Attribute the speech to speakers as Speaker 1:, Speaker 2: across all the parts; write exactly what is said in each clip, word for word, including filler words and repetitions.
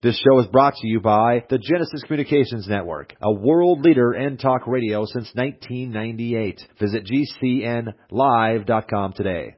Speaker 1: This show is brought to you by the Genesis Communications Network, a world leader in talk radio since nineteen ninety-eight. Visit G C N live dot com today.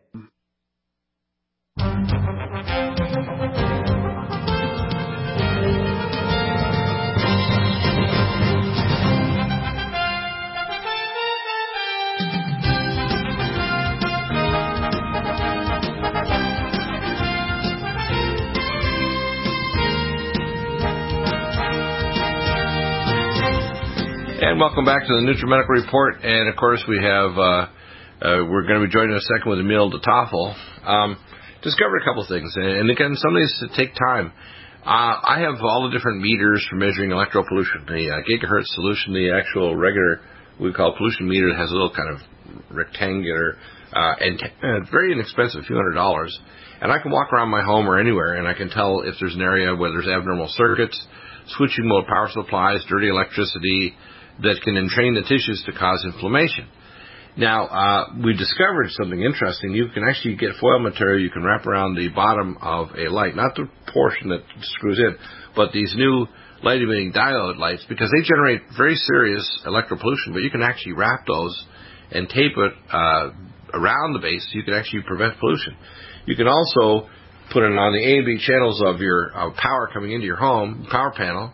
Speaker 2: And welcome back to the NutriMedical Report. And, of course, we have, uh, uh, we're going to be joined in a second with Emil de Toffel. Um, discovered a couple things. And, again, some of these take time. Uh, I have all the different meters for measuring electropollution. The uh, gigahertz solution, the actual regular, we call pollution meter, that has a little kind of rectangular, uh, and uh, very inexpensive, a few hundred dollars. And I can walk around my home or anywhere, and I can tell if there's an area where there's abnormal circuits, switching mode power supplies, dirty electricity, that can entrain the tissues to cause inflammation. Now, uh, we discovered something interesting. You can actually get foil material you can wrap around the bottom of a light, not the portion that screws in, but these new light-emitting diode lights, because they generate very serious electropollution, but you can actually wrap those and tape it uh, around the base so you can actually prevent pollution. You can also put it on the A and B channels of your uh, power coming into your home, power panel.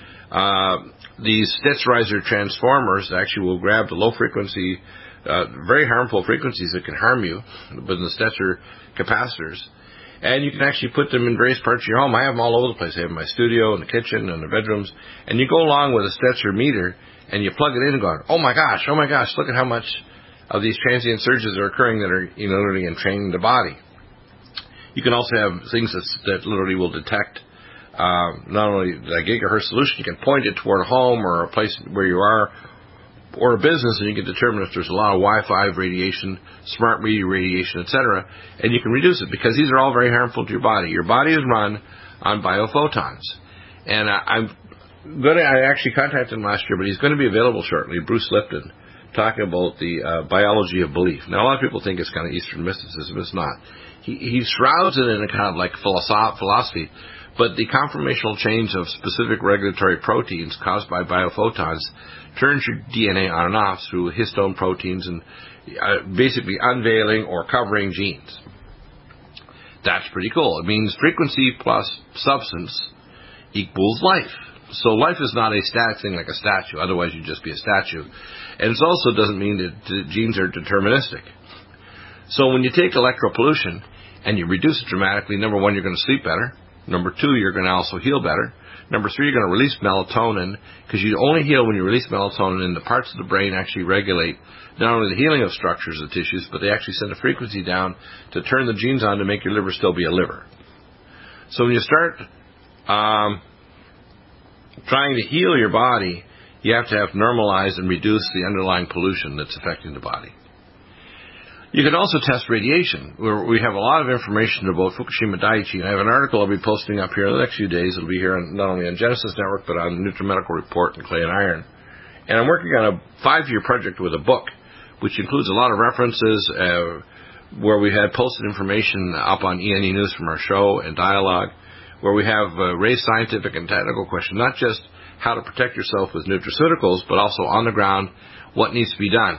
Speaker 2: Uh, these Stetzerizer transformers actually will grab the low-frequency, uh, very harmful frequencies that can harm you with the Stetzer capacitors, and you can actually put them in various parts of your home. I have them all over the place. I have them in my studio, in the kitchen, in the bedrooms, and you go along with a Stetzer meter, and you plug it in and go, oh my gosh, oh my gosh, look at how much of these transient surges are occurring that are, you know, literally entraining the body. You can also have things that, that literally will detect Uh, not only the gigahertz solution, you can point it toward a home or a place where you are, or a business, and you can determine if there's a lot of Wi-Fi radiation, smart meter radiation, et cetera, and you can reduce it, because these are all very harmful to your body. Your body is run on biophotons. And I, I'm going to, I actually contacted him last year, but he's going to be available shortly, Bruce Lipton, talking about the uh, biology of belief. Now, a lot of people think it's kind of Eastern mysticism. It's not. He, he shrouds it in a kind of like philosoph- philosophy. But the conformational change of specific regulatory proteins caused by biophotons turns your D N A on and off through histone proteins and uh, basically unveiling or covering genes. That's pretty cool. It means frequency plus substance equals life. So life is not a static thing like a statue. Otherwise, you'd just be a statue. And it also doesn't mean that genes are deterministic. So when you take electropollution and you reduce it dramatically, number one, you're going to sleep better. Number two, you're going to also heal better. Number three, you're going to release melatonin, because you only heal when you release melatonin, and the parts of the brain actually regulate not only the healing of structures of tissues, but they actually send a frequency down to turn the genes on to make your liver still be a liver. So when you start um, trying to heal your body, you have to have normalized and reduce the underlying pollution that's affecting the body. You can also test radiation. We have a lot of information about Fukushima Daiichi. I have an article I'll be posting up here in the next few days. It'll be here on, not only on Genesis Network, but on the NutriMedical Report and Clay and Iron. And I'm working on a five-year project with a book, which includes a lot of references uh, where we had posted information up on E N E News from our show and dialogue, where we have uh, raised scientific and technical questions, not just how to protect yourself with nutraceuticals, but also on the ground, what needs to be done.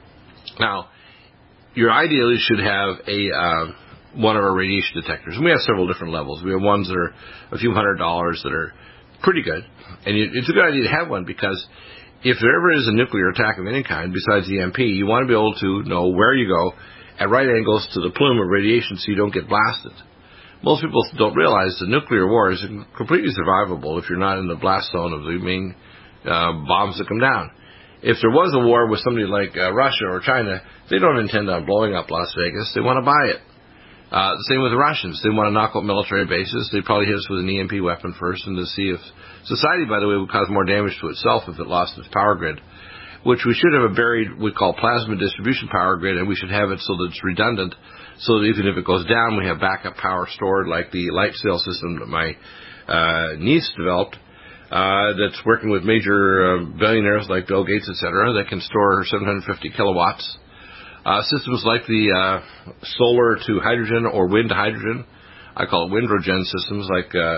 Speaker 2: Now, you ideally should have a uh, one of our radiation detectors. And we have several different levels. We have ones that are a few hundred dollars that are pretty good. And it's a good idea to have one, because if there ever is a nuclear attack of any kind besides the E M P, you want to be able to know where you go at right angles to the plume of radiation so you don't get blasted. Most people don't realize the nuclear war is completely survivable if you're not in the blast zone of the main uh, bombs that come down. If there was a war with somebody like uh, Russia or China, they don't intend on blowing up Las Vegas. They want to buy it. Uh, the same with the Russians. They want to knock out military bases. They'd probably hit us with an E M P weapon first, and to see if society, by the way, would cause more damage to itself if it lost its power grid, which we should have a buried, we call plasma distribution power grid, and we should have it so that it's redundant, so that even if it goes down, we have backup power stored, like the light sail system that my uh, niece developed. Uh, that's working with major uh, billionaires like Bill Gates, et cetera, that can store seven hundred fifty kilowatts. Uh, systems like the uh, solar to hydrogen or wind to hydrogen, I call it windrogen systems, like uh,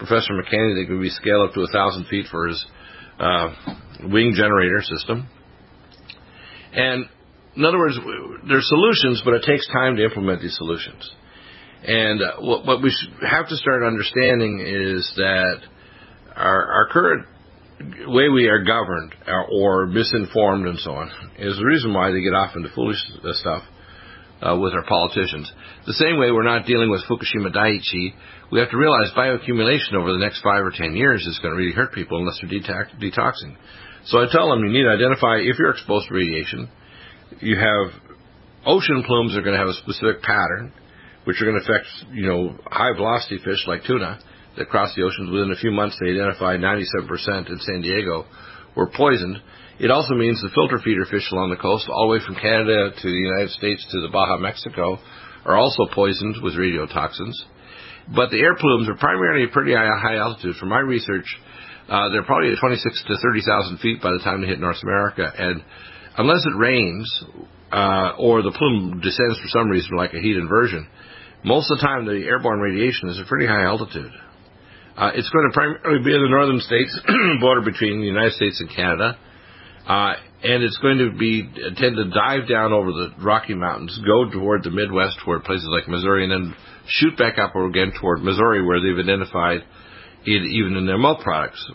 Speaker 2: Professor McKinney that could be scaled up to one thousand feet for his uh, wing generator system. And in other words, there's solutions, but it takes time to implement these solutions. And uh, what, what we should have to start understanding is that our, our current way we are governed or misinformed and so on is the reason why they get off into foolish stuff uh, with our politicians. The same way we're not dealing with Fukushima Daiichi, we have to realize bioaccumulation over the next five or ten years is going to really hurt people unless they're detox- detoxing. So I tell them you need to identify if you're exposed to radiation. You have ocean plumes that are going to have a specific pattern, which are going to affect, you know, high-velocity fish like tuna that cross the oceans. Within a few months, they identified ninety-seven percent in San Diego were poisoned. It also means the filter feeder fish along the coast, all the way from Canada to the United States to the Baja, Mexico, are also poisoned with radiotoxins. But the air plumes are primarily pretty high, high altitude. From my research, uh, they're probably at twenty-six to thirty thousand feet by the time they hit North America. And unless it rains uh, or the plume descends for some reason, like a heat inversion, most of the time the airborne radiation is at pretty high altitude. Uh, it's going to primarily be in the northern states, border between the United States and Canada. Uh, and it's going to be tend to dive down over the Rocky Mountains, go toward the Midwest, toward places like Missouri, and then shoot back up again toward Missouri, where they've identified it even in their milk products.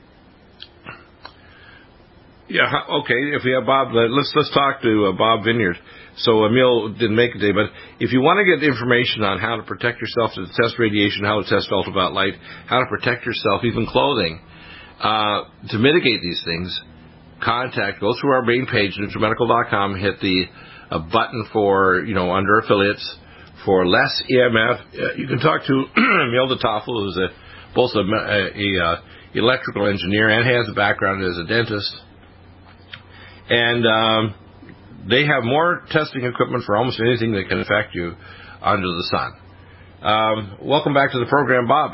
Speaker 2: Yeah, okay. If we have Bob, let's let's talk to uh, Bob Vineyard. So Emil didn't make it today, but if you want to get information on how to protect yourself, to test radiation, how to test ultraviolet light, how to protect yourself, even clothing, uh, to mitigate these things, contact, go through our main page, NutriMedical dot com, hit the uh, button for, you know, under affiliates for less E M F. Uh, you can talk to Emil DeToffel, who's a, both a, a, a uh, electrical engineer and has a background as a dentist. And um, they have more testing equipment for almost anything that can affect you under the sun. Um, welcome back to the program, Bob.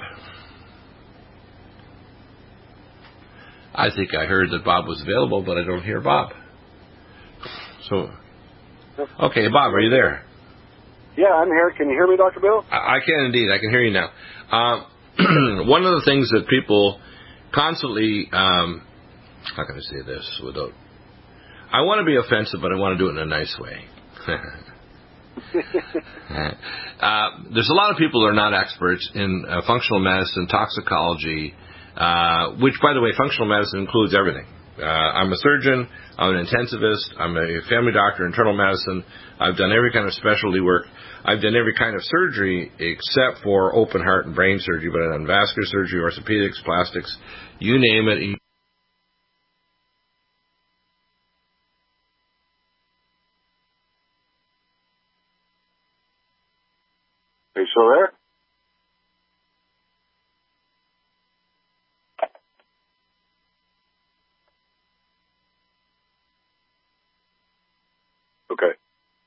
Speaker 2: I think I heard that Bob was available, but I don't hear Bob. So, okay, Bob, are you there?
Speaker 3: Yeah, I'm here. Can you hear me, Doctor Bill?
Speaker 2: I, I can indeed. I can hear you now. Uh, one of the things that people constantly, um, how can I say this without... I want to be offensive, but I want to do it in a nice way. uh, there's a lot of people that are not experts in uh, functional medicine, toxicology, uh, which, by the way, functional medicine includes everything. Uh, I'm a surgeon, I'm an intensivist, I'm a family doctor, internal medicine. I've done every kind of specialty work. I've done every kind of surgery except for open heart and brain surgery, but I've done vascular surgery, orthopedics, plastics, you name it.
Speaker 3: Are you still there? Okay.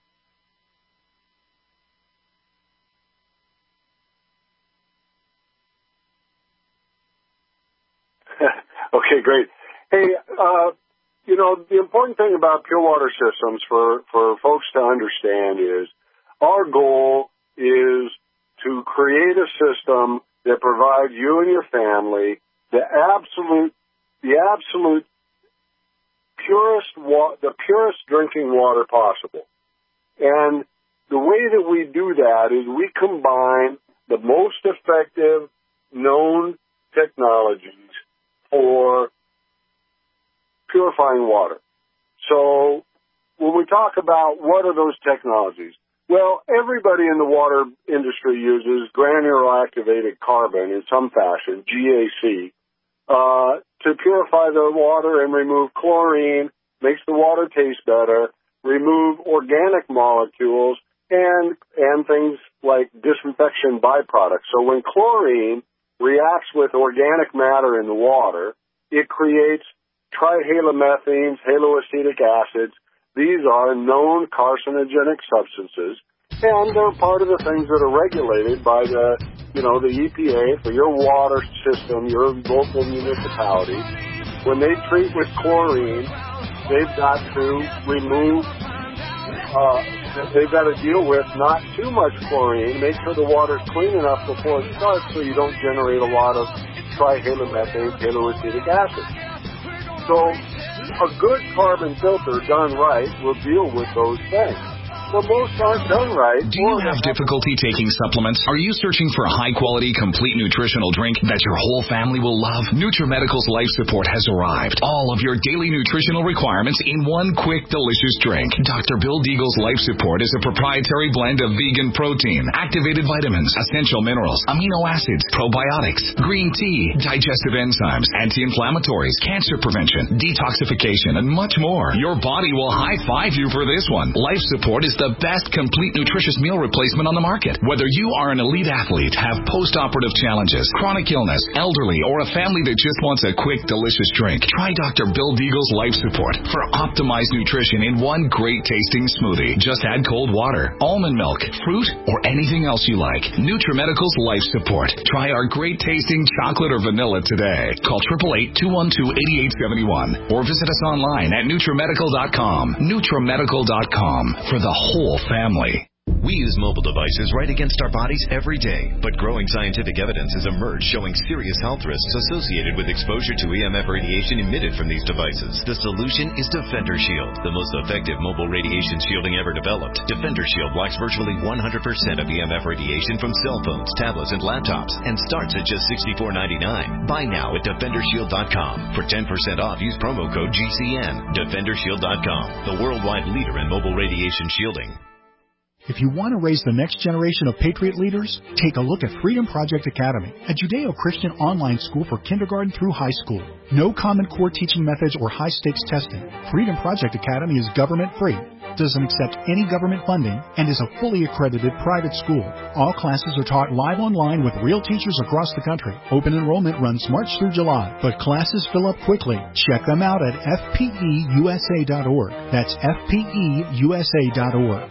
Speaker 3: Okay, great. Hey, uh, you know, the important thing about pure water systems for, for folks to understand is our goal is to create a system that provides you and your family the absolute, the absolute purest wa- the purest drinking water possible. And the way that we do that is we combine the most effective known technologies for purifying water. So when we talk about what are those technologies, well, everybody in the water industry uses granular activated carbon in some fashion, G A C, uh, to purify the water and remove chlorine, makes the water taste better, remove organic molecules, and and things like disinfection byproducts. So when chlorine reacts with organic matter in the water, it creates trihalomethanes, haloacetic acids. These are known carcinogenic substances, and they're part of the things that are regulated by the, you know, the E P A for your water system, your local municipality. When they treat with chlorine, they've got to remove uh, they've got to deal with not too much chlorine. Make sure the water's clean enough before it starts so you don't generate a lot of trihalomethane haloacetic acid. So a good carbon filter done right will deal with those things. Well, most aren't done right.
Speaker 4: Do you have difficulty taking supplements? Are you searching for a high-quality, complete nutritional drink that your whole family will love? NutriMedical's Life Support has arrived. All of your daily nutritional requirements in one quick, delicious drink. Doctor Bill Deagle's Life Support is a proprietary blend of vegan protein, activated vitamins, essential minerals, amino acids, probiotics, green tea, digestive enzymes, anti-inflammatories, cancer prevention, detoxification, and much more. Your body will high-five you for this one. Life Support is the best complete nutritious meal replacement on the market. Whether you are an elite athlete, have post-operative challenges, chronic illness, elderly, or a family that just wants a quick, delicious drink, try Doctor Bill Deagle's Life Support for optimized nutrition in one great-tasting smoothie. Just add cold water, almond milk, fruit, or anything else you like. NutriMedical's Life Support. Try our great-tasting chocolate or vanilla today. Call eight eight eight, two one two, eight eight seven one or visit us online at NutriMedical dot com. NutriMedical dot com for the whole family.
Speaker 5: We use mobile devices right against our bodies every day, but growing scientific evidence has emerged showing serious health risks associated with exposure to E M F radiation emitted from these devices. The solution is Defender Shield, the most effective mobile radiation shielding ever developed. Defender Shield blocks virtually one hundred percent of E M F radiation from cell phones, tablets, and laptops, and starts at just sixty-four ninety-nine. Buy now at Defender Shield dot com. For ten percent off, use promo code G C N. Defender Shield dot com, the worldwide leader in mobile radiation shielding.
Speaker 6: If you want to raise the next generation of Patriot leaders, take a look at Freedom Project Academy, a Judeo-Christian online school for kindergarten through high school. No Common Core teaching methods or high-stakes testing. Freedom Project Academy is government-free, doesn't accept any government funding, and is a fully accredited private school. All classes are taught live online with real teachers across the country. Open enrollment runs March through July, but classes fill up quickly. Check them out at F P E U S A dot org. That's F P E U S A dot org.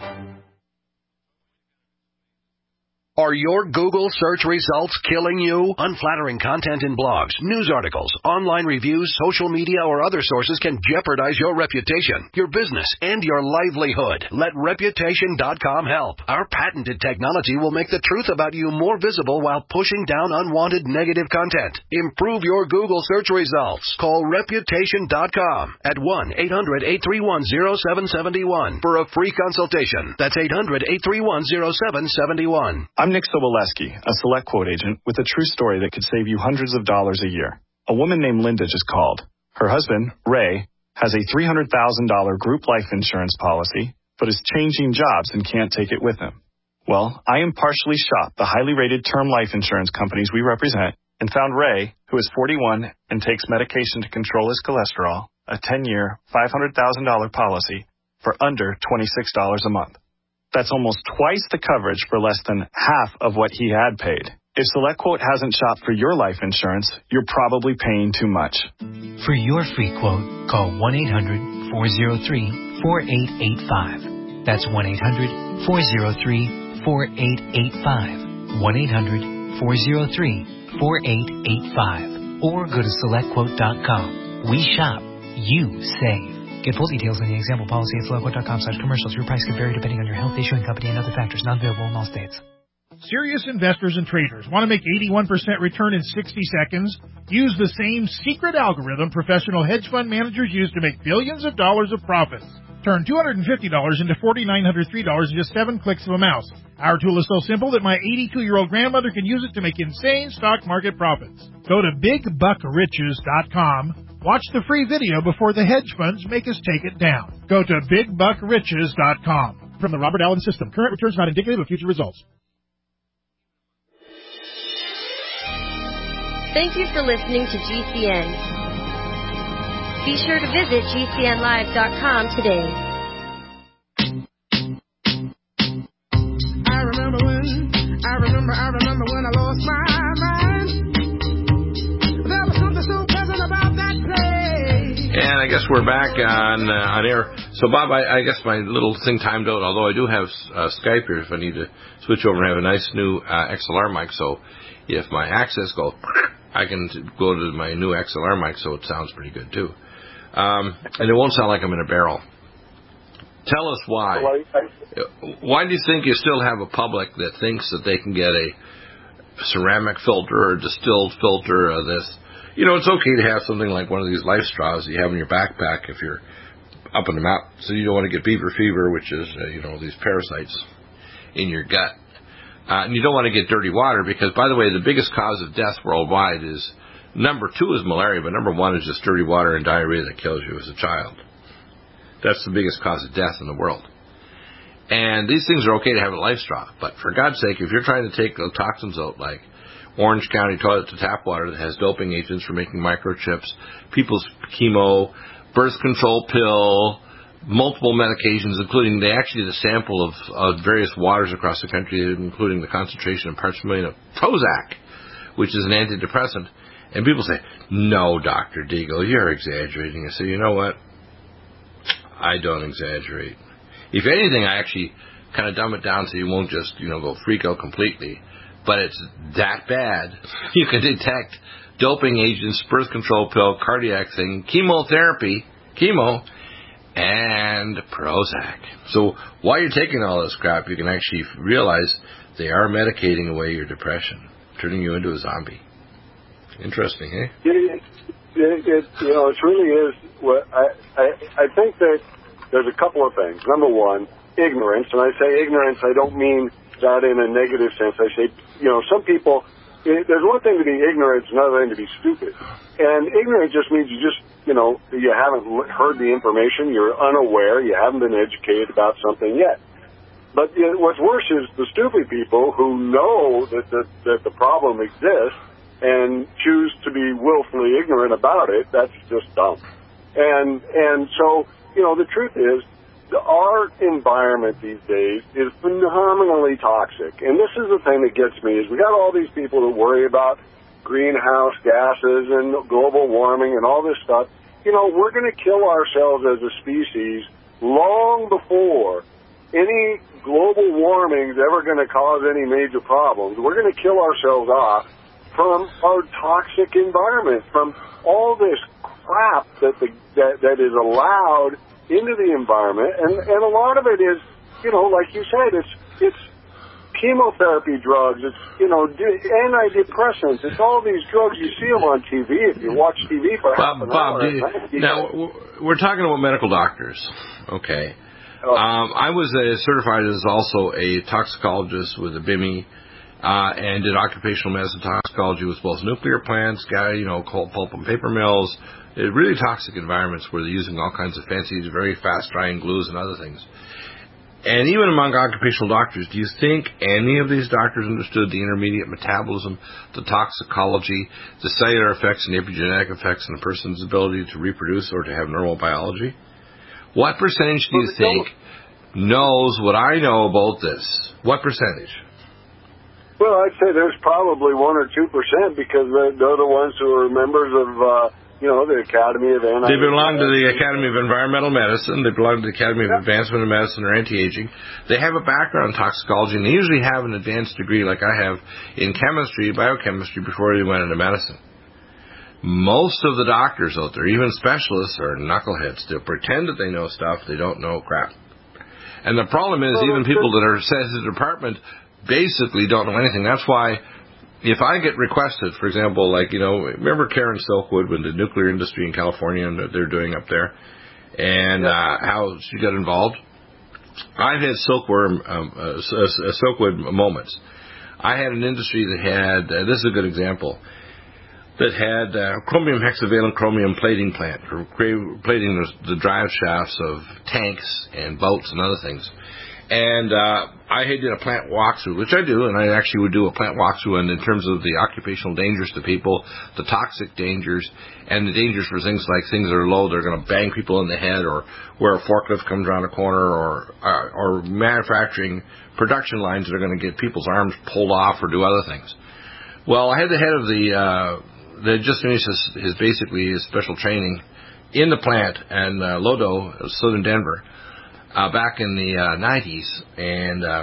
Speaker 7: Are your Google search results killing you? Unflattering content in blogs, news articles, online reviews, social media, or other sources can jeopardize your reputation, your business, and your livelihood. Let Reputation dot com help. Our patented technology will make the truth about you more visible while pushing down unwanted negative content. Improve your Google search results. Call Reputation dot com at one eight hundred, eight three one, zero seven seven one for a free consultation. That's eight hundred, eight three one, zero seven seven one.
Speaker 8: I'm Nick Soboleski, a Select Quote agent with a true story that could save you hundreds of dollars a year. A woman named Linda just called. Her husband, Ray, has a three hundred thousand dollars group life insurance policy, but is changing jobs and can't take it with him. Well, I impartially shopped the highly rated term life insurance companies we represent and found Ray, who is forty-one and takes medication to control his cholesterol, a ten-year, five hundred thousand dollars policy for under twenty-six dollars a month. That's almost twice the coverage for less than half of what he had paid. If SelectQuote hasn't shopped for your life insurance, you're probably paying too much.
Speaker 9: For your free quote, call one eight hundred, four oh three, four eight eight five. That's one eight hundred, four oh three, four eight eight five. one eight hundred, four oh three, four eight eight five. Or go to Select Quote dot com. We shop. You save. Get full details on the example policy at SelectQuote dot com slash commercials. Your price can vary depending on your health, issuing company, and other factors. Not available in all states.
Speaker 10: Serious investors and traders want to make eighty-one percent return in sixty seconds? Use the same secret algorithm professional hedge fund managers use to make billions of dollars of profits. Turn two hundred fifty dollars into four thousand nine hundred three dollars in just seven clicks of a mouse. Our tool is so simple that my eighty-two-year-old grandmother can use it to make insane stock market profits. Go to big buck riches dot com. Watch the free video before the hedge funds make us take it down. Go to big buck riches dot com. From the Robert Allen System, current returns not indicative of future results.
Speaker 11: Thank you for listening to G C N. Be sure to visit G C N live dot com today.
Speaker 12: I remember when, I remember, I remember when I lost my mind. There was something so pleasant about that place.
Speaker 2: And I guess we're back on uh, on air. So, Bob, I, I guess my little thing timed out, although I do have uh, Skype here if I need to switch over and have a nice new uh, X L R mic. So if my access goes, I can go to my new X L R mic so it sounds pretty good, too. Um, and it won't sound like I'm in a barrel. Tell us why.
Speaker 3: So I, I,
Speaker 2: why do you think you still have a public that thinks that they can get a ceramic filter or distilled filter of this? You know, it's okay to have something like one of these life straws that you have in your backpack if you're up in the mountains. So you don't want to get beaver fever, which is, uh, you know, these parasites in your gut. Uh, and you don't want to get dirty water because, by the way, the biggest cause of death worldwide is, number two is malaria, but number one is just dirty water and diarrhea that kills you as a child. That's the biggest cause of death in the world. And these things are okay to have a life straw, but for God's sake, if you're trying to take the toxins out, like Orange County toilet to tap water that has doping agents for making microchips, people's chemo, birth control pill, multiple medications, including they actually did a sample of, of various waters across the country, including the concentration of parts per million of Prozac, which is an antidepressant. And people say, no, Doctor Deagle, you're exaggerating. I say, you know what? I don't exaggerate. If anything, I actually kind of dumb it down so you won't just, you know, go freak out completely. But it's that bad. You can detect doping agents, birth control pill, cardiac thing, chemotherapy, chemo, and Prozac. So while you're taking all this crap, you can actually realize they are medicating away your depression, turning you into a zombie. Interesting, eh?
Speaker 3: It, it, it, you know, it really is. What I, I I think that there's a couple of things. Number one, ignorance, and I say ignorance, I don't mean that in a negative sense. I say, you know, some people. It, there's one thing to be ignorant, another thing to be stupid. And ignorant just means you just, you know, you haven't heard the information, you're unaware, you haven't been educated about something yet. But you know, what's worse is the stupid people who know that the, that the problem exists and choose to be willfully ignorant about it. That's just dumb. And and so, you know, the truth is, the, our environment these days is phenomenally toxic. And this is the thing that gets me, is we got all these people that worry about greenhouse gases and global warming and all this stuff. You know, we're going to kill ourselves as a species long before any global warming is ever going to cause any major problems. We're going to kill ourselves off from our toxic environment, from all this crap that the that, that is allowed into the environment, and and a lot of it is, you know, like you said, it's it's chemotherapy drugs, it's, you know, antidepressants, it's all these drugs. You see them on T V if you watch T V for
Speaker 2: Bob,
Speaker 3: half an
Speaker 2: Bob,
Speaker 3: hour.
Speaker 2: You, now we're talking about medical doctors, okay? Oh. Um, I was a, certified as also a toxicologist with a B I M I. Uh, and did occupational medicine toxicology with both nuclear plants, guy, you know, coal, pulp and paper mills, uh, really toxic environments where they're using all kinds of fancy, very fast-drying glues and other things. And even among occupational doctors, do you think any of these doctors understood the intermediate metabolism, the toxicology, the cellular effects and epigenetic effects on a person's ability to reproduce or to have normal biology? What percentage do you think knows what I know about this? What percentage?
Speaker 3: Well, I'd say there's probably one or two percent because they're, they're the ones who are members of, uh, you know, the Academy of Anti.
Speaker 2: They belong to the Academy of Environmental Medicine. They belong to the Academy of yeah. Advancement of Medicine or Anti-Aging. They have a background in toxicology, and they usually have an advanced degree, like I have, in chemistry, biochemistry, before they went into medicine. Most of the doctors out there, even specialists, are knuckleheads. They pretend that they know stuff. They don't know crap. And the problem is, well, even people that are sent to the department basically don't know anything. That's why if I get requested, for example, like, you know, remember Karen Silkwood with the nuclear industry in California and what they're doing up there, and uh, how she got involved? I've had silkworm, um, uh, uh, Silkwood moments. I had an industry that had, uh, this is a good example, that had uh, chromium hexavalent chromium plating plant for plating the, the drive shafts of tanks and boats and other things. And uh, I did a plant walkthrough, which I do, and I actually would do a plant walkthrough and in terms of the occupational dangers to people, the toxic dangers, and the dangers for things like things that are low, they're going to bang people in the head, or where a forklift comes around a corner, or uh, or manufacturing production lines that are going to get people's arms pulled off or do other things. Well, I had the head of the, uh, that just finished his, his basically his special training in the plant in uh, Lodo, southern Denver, Uh, back in the uh, nineties, and uh,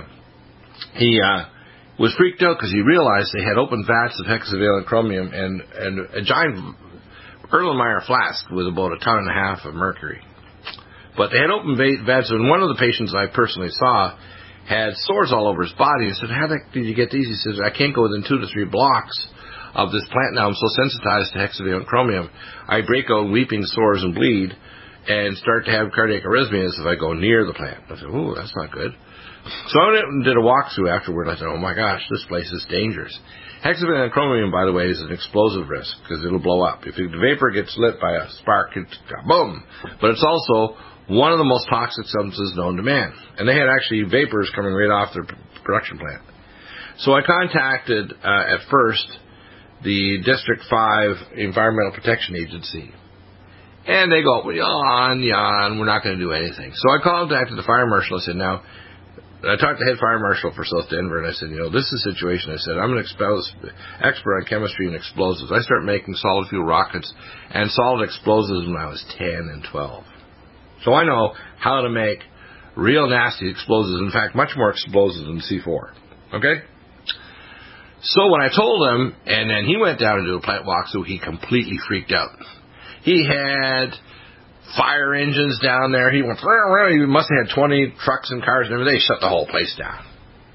Speaker 2: he uh, was freaked out because he realized they had open vats of hexavalent chromium and, and a giant Erlenmeyer flask with about a ton and a half of mercury. But they had open vents, and one of the patients I personally saw had sores all over his body. I said, how the heck did you get these? He says, I can't go within two to three blocks of this plant now. I'm so sensitized to hexavalent chromium. I break out weeping sores and bleed and start to have cardiac arrhythmias if I go near the plant. I said, ooh, that's not good. So I went and did a walkthrough afterward. I said, oh my gosh, this place is dangerous. Hexavalent chromium, by the way, is an explosive risk because it'll blow up. If the vapor gets lit by a spark, it's boom. But it's also one of the most toxic substances known to man. And they had actually vapors coming right off their production plant. So I contacted, uh, at first, the District five Environmental Protection Agency. And they go, well, yawn, yawn, we're not going to do anything. So I contacted the fire marshal. I said, now, I talked to the head fire marshal for South Denver, and I said, you know, this is the situation. I said, I'm an expos- expert on chemistry and explosives. I started making solid fuel rockets and solid explosives when I was ten and twelve. So I know how to make real nasty explosives. In fact, much more explosives than C four. Okay? So when I told him, and then he went down and did a plant walkthrough, he completely freaked out. He had fire engines down there. He went, he must have had twenty trucks and cars and everything. They shut the whole place down.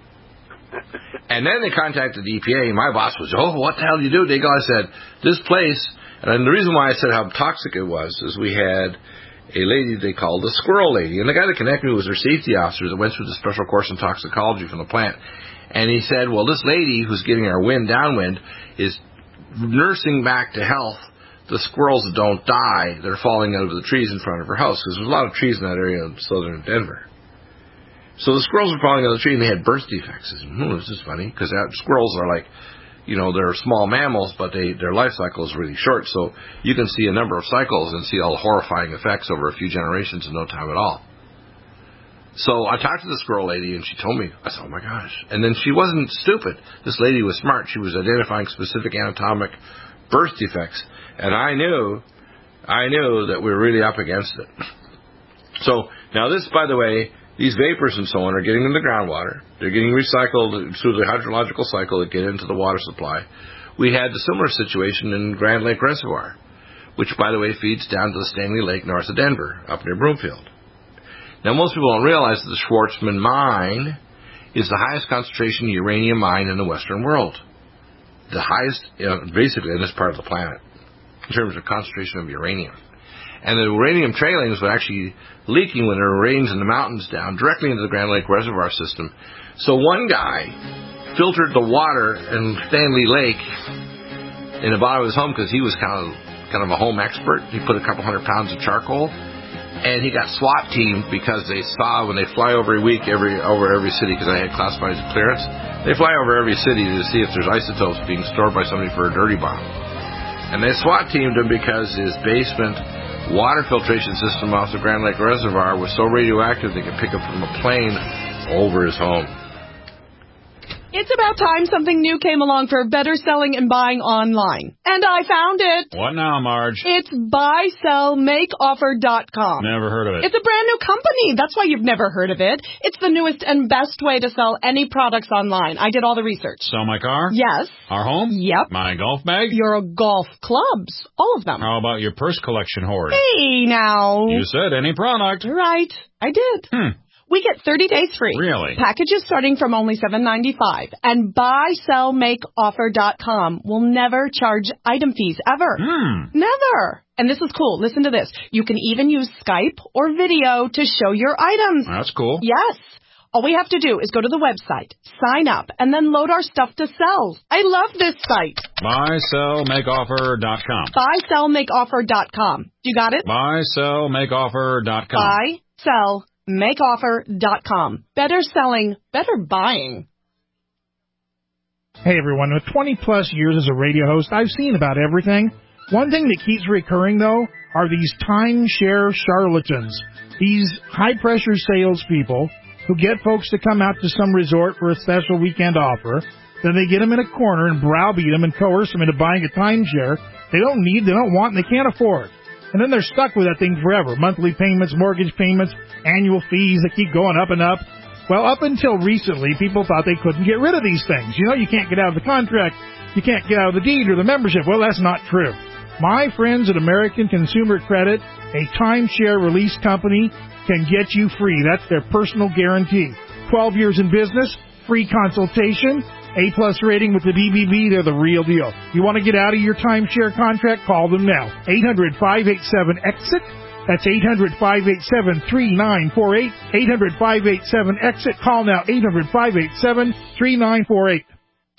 Speaker 2: And then they contacted the E P A, and my boss was, oh, what the hell did you do? They go, I said, this place, and the reason why I said how toxic it was is we had a lady they called the Squirrel Lady. And the guy that connected me was their safety officer that went through the special course in toxicology from the plant. And he said, well, this lady who's getting our wind downwind is nursing back to health the squirrels that don't die that are falling out of the trees in front of her house, because there's a lot of trees in that area in southern Denver. So the squirrels were falling out of the tree, and they had birth defects. I said, hmm, this is funny, because squirrels are like, you know, they're small mammals, but they their life cycle is really short, so you can see a number of cycles and see all the horrifying effects over a few generations in no time at all. So I talked to the Squirrel Lady, and she told me, I said, oh my gosh. And then she wasn't stupid. This lady was smart. She was identifying specific anatomic birth defects. And I knew, I knew that we were really up against it. So, now this, by the way, these vapors and so on are getting into the groundwater. They're getting recycled through the hydrological cycle that get into the water supply. We had the similar situation in Grand Lake Reservoir, which, by the way, feeds down to the Stanley Lake north of Denver, up near Broomfield. Now, most people don't realize that the Schwarzman mine is the highest concentration uranium mine in the Western world. The highest, you know, basically, in this part of the planet, in terms of concentration of uranium. And the uranium trailings were actually leaking when there were rains in the mountains down directly into the Grand Lake Reservoir system. So one guy filtered the water in Stanley Lake in the bottom of his home because he was kind of kind of a home expert. He put a couple hundred pounds of charcoal, and he got SWAT teamed because they saw when they fly over a week every over every city, because I had classified clearance, they fly over every city to see if there's isotopes being stored by somebody for a dirty bomb. And they SWAT teamed him because his basement water filtration system off the Grand Lake Reservoir was so radioactive they could pick up from a plane over his home.
Speaker 13: It's about time something new came along for better selling and buying online. And I found it.
Speaker 14: What now, Marge?
Speaker 13: It's buy sell make offer dot com.
Speaker 14: Never heard of it.
Speaker 13: It's a brand new company. That's why you've never heard of it. It's the newest and best way to sell any products online. I did all the research.
Speaker 14: Sell my car?
Speaker 13: Yes.
Speaker 14: Our home?
Speaker 13: Yep.
Speaker 14: My golf bag?
Speaker 13: Your golf clubs. All of them.
Speaker 14: How about your purse collection hoard?
Speaker 13: Hey, now.
Speaker 14: You said any product.
Speaker 13: Right. I did.
Speaker 14: Hmm.
Speaker 13: We get thirty days free.
Speaker 14: Really?
Speaker 13: Packages starting from only seven ninety-five. And buy sell make offer dot com will never charge item fees, ever.
Speaker 14: Hmm.
Speaker 13: Never. And this is cool. Listen to this. You can even use Skype or video to show your items.
Speaker 14: That's cool.
Speaker 13: Yes. All we have to do is go to the website, sign up, and then load our stuff to sell. I love this site.
Speaker 14: buy sell make offer dot com.
Speaker 13: buy sell make offer dot com. You got it?
Speaker 14: buy sell make offer dot com.
Speaker 13: buy sell make offer dot com. Better selling, better buying.
Speaker 10: Hey everyone, with twenty plus years as a radio host, I've seen about everything. One thing that keeps recurring though are these timeshare charlatans. These high pressure salespeople who get folks to come out to some resort for a special weekend offer. Then they get them in a corner and browbeat them and coerce them into buying a timeshare they don't need, they don't want, and they can't afford. And then they're stuck with that thing forever. Monthly payments, mortgage payments, annual fees that keep going up and up. Well, up until recently, people thought they couldn't get rid of these things. You know, you can't get out of the contract. You can't get out of the deed or the membership. Well, that's not true. My friends at American Consumer Credit, a timeshare release company, can get you free. That's their personal guarantee. twelve years in business, free consultation, A-plus rating with the B B B, they're the real deal. You want to get out of your timeshare contract? Call them now. eight hundred, five eight seven, EXIT. That's eight hundred, five eight seven, three nine four eight. eight hundred, five eight seven, EXIT. Call now, eight hundred, five eight seven, three nine four eight.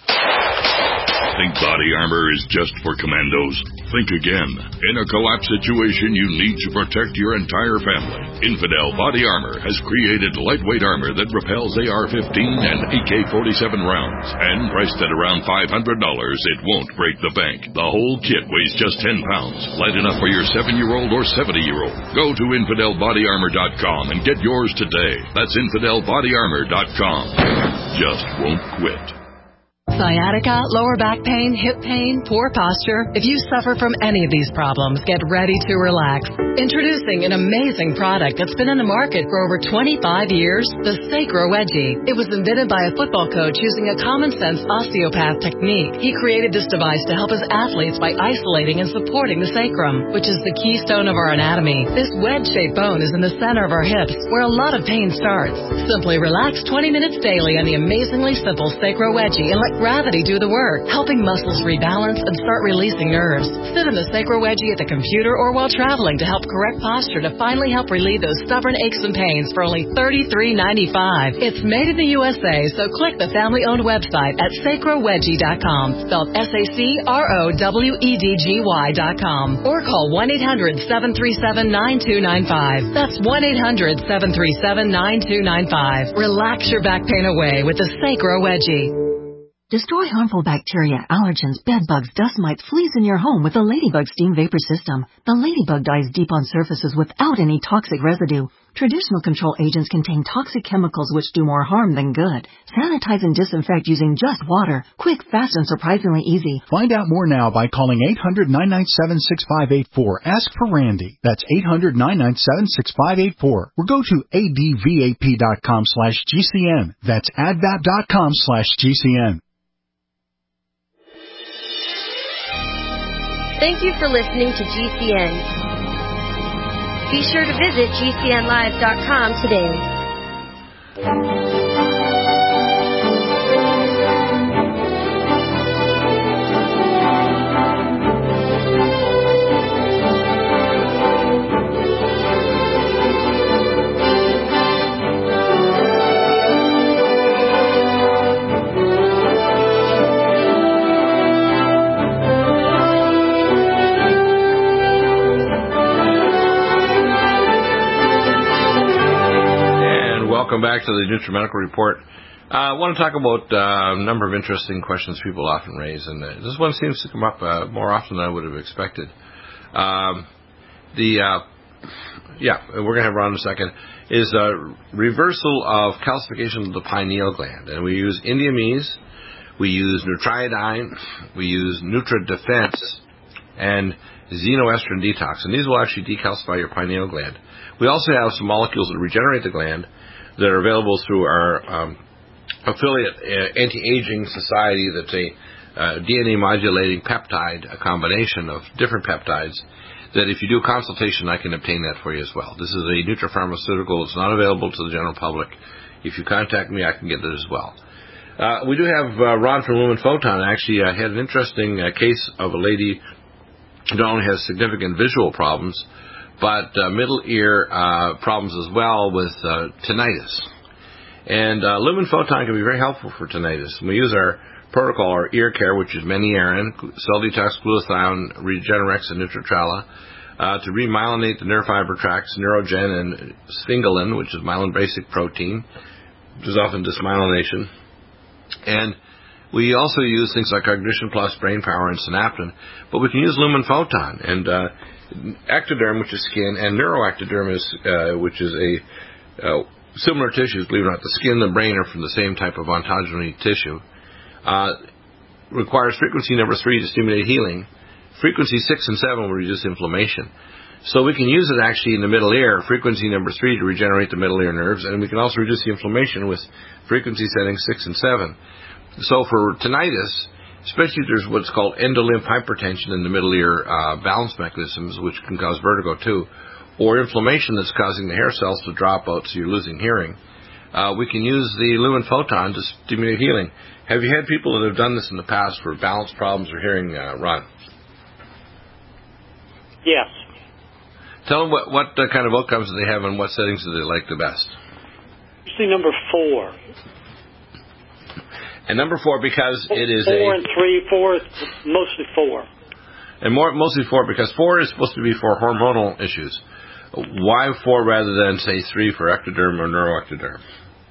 Speaker 15: Think body armor is just for commandos? Think again. In a collapse situation, you need to protect your entire family. Infidel Body Armor has created lightweight armor that repels A R fifteen and A K forty-seven rounds. And priced at around five hundred dollars, it won't break the bank. The whole kit weighs just ten pounds. Light enough for your seven-year-old or seventy-year-old. Go to infidel body armor dot com and get yours today. That's infidel body armor dot com. Just won't quit.
Speaker 16: Sciatica, lower back pain, hip pain, poor posture. If you suffer from any of these problems, get ready to relax. Introducing an amazing product that's been in the market for over twenty-five years, the Sacro Wedgie. It was invented by a football coach using a common-sense osteopath technique. He created this device to help his athletes by isolating and supporting the sacrum, which is the keystone of our anatomy. This wedge-shaped bone is in the center of our hips, where a lot of pain starts. Simply relax twenty minutes daily on the amazingly simple Sacro Wedgie and let gravity do the work, helping muscles rebalance and start releasing nerves. Sit in the Sacro Wedgie at the computer or while traveling to help correct posture to finally help relieve those stubborn aches and pains for only thirty-three ninety-five. It's made in the U S A, so click the family-owned website at sacro wedgie dot com, spelled S A C R O W E D G Y dot com, or call one eight hundred, seven three seven, nine two nine five. That's one eight hundred, seven three seven, nine two nine five. Relax your back pain away with the Sacro Wedgie.
Speaker 17: Destroy harmful bacteria, allergens, bed bugs, dust mites, fleas in your home with the Ladybug Steam Vapor System. The Ladybug dies deep on surfaces without any toxic residue. Traditional control agents contain toxic chemicals which do more harm than good. Sanitize and disinfect using just water. Quick, fast, and surprisingly easy.
Speaker 6: Find out more now by calling eight hundred, nine nine seven, six five eight four. Ask for Randy. That's eight hundred, nine nine seven, six five eight four. Or go to advap.com slash GCN. That's advap.com slash GCN.
Speaker 11: Thank you for listening to G C N. Be sure to visit G C N live dot com today.
Speaker 2: Welcome back to the NutriMedical Report. Uh, I want to talk about uh, a number of interesting questions people often raise, and uh, this one seems to come up uh, more often than I would have expected. Um, the uh, yeah, we're going to have Ron in a second. Is uh, reversal of calcification of the pineal gland, and we use Indiamese, we use Nutriodine, we use NutriDefense, and Xenoestrin Detox, and these will actually decalcify your pineal gland. We also have some molecules that regenerate the gland that are available through our um, affiliate uh, anti-aging society. That's a uh, D N A modulating peptide, a combination of different peptides, that if you do a consultation, I can obtain that for you as well. This is a nutrapharmaceutical. It's not available to the general public. If you contact me, I can get it as well. Uh, we do have uh, Ron from Lumen Photon. Actually, I had an interesting uh, case of a lady who not only has significant visual problems, but uh, middle ear uh, problems as well with uh, tinnitus. And uh, Lumen Photon can be very helpful for tinnitus. We use our protocol, our ear care, which is Meni-Arin, Cell Detox, Glutathione, Regenerex, and Nutritrala, uh, to remyelinate the nerve fiber tracts, Neurogen, and Sphingolin, which is myelin basic protein, which is often dysmyelination. And we also use things like Cognition Plus, Brain Power, and Synaptin, but we can use Lumen Photon. And uh, ectoderm, which is skin, and neuroectoderm, is, uh, which is a uh, similar tissues, believe it or not. The skin and the brain are from the same type of ontogeny tissue. Uh, requires frequency number three to stimulate healing. Frequency six and seven will reduce inflammation. So we can use it actually in the middle ear, frequency number three to regenerate the middle ear nerves, and we can also reduce the inflammation with frequency settings six and seven. So for tinnitus, especially there's what's called endolymph hypertension in the middle ear uh, balance mechanisms, which can cause vertigo too, or inflammation that's causing the hair cells to drop out so you're losing hearing. Uh, we can use the lumen photon to stimulate healing. Have you had people that have done this in the past for balance problems or hearing, uh, Ron?
Speaker 18: Yes.
Speaker 2: Tell them what, what uh, kind of outcomes do they have and what settings do they like the best.
Speaker 18: Usually number four.
Speaker 2: And number four because it is
Speaker 18: four
Speaker 2: a...
Speaker 18: Four and three, four, mostly four.
Speaker 2: And more, mostly four because four is supposed to be for hormonal issues. Why four rather than, say, three for ectoderm or neuroectoderm?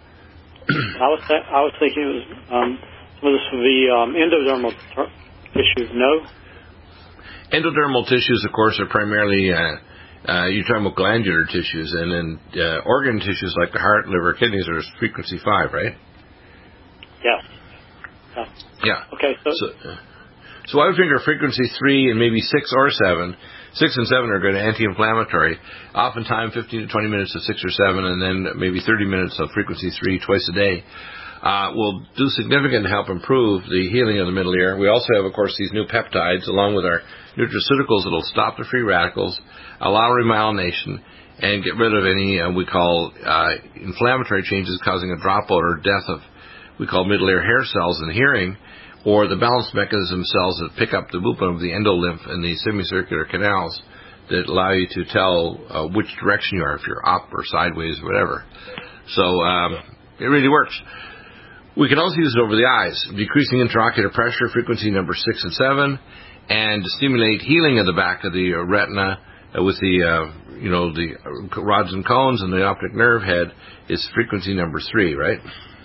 Speaker 18: I was th- I was thinking it was um, some of this would be um, endodermal ter- tissues. No.
Speaker 2: Endodermal tissues, of course, are primarily uh, uh, you're talking about glandular tissues, and then uh, organ tissues like the heart, liver, kidneys are frequency five, right?
Speaker 18: Yes. Yeah.
Speaker 2: Yeah.
Speaker 18: Okay. So.
Speaker 2: so uh, So I would figure frequency three and maybe six or seven. Six and seven are good anti-inflammatory. Oftentimes fifteen to twenty minutes of six or seven, and then maybe thirty minutes of frequency three twice a day uh, will do significant to help improve the healing of the middle ear. We also have, of course, these new peptides along with our nutraceuticals that will stop the free radicals, allow remyelination, and get rid of any uh, we call uh, inflammatory changes causing a dropout or death of we call middle ear hair cells and hearing, or the balance mechanism cells that pick up the movement of the endolymph and the semicircular canals that allow you to tell uh, which direction you are, if you're up or sideways or whatever. So um, it really works. We can also use it over the eyes, decreasing intraocular pressure, frequency number six and seven, and to stimulate healing of the back of the uh, retina uh, with the, uh, you know, the rods and cones and the optic nerve head is frequency number three, right?